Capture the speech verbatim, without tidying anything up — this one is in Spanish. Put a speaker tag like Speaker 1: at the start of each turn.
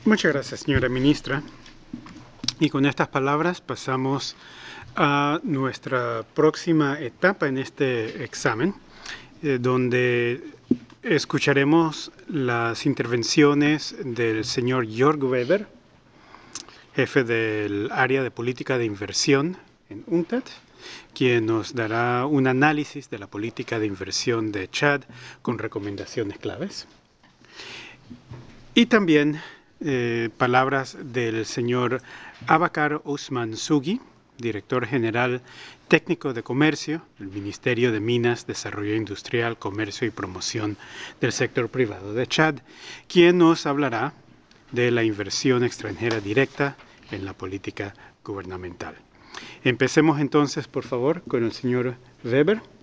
Speaker 1: Muchas gracias, señora ministra. Y con estas palabras pasamos a nuestra próxima etapa en este examen, eh, donde escucharemos las intervenciones del señor Jörg Weber, jefe del área de política de inversión en UNCTAD, quien nos dará un análisis de la política de inversión de Chad con recomendaciones claves. Y también eh, palabras del señor Abakar Osman Sugi, director general técnico de comercio del Ministerio de Minas, Desarrollo Industrial, Comercio y Promoción del sector privado de Chad, quien nos hablará de la inversión extranjera directa en la política gubernamental. Empecemos entonces, por favor, con el señor Weber.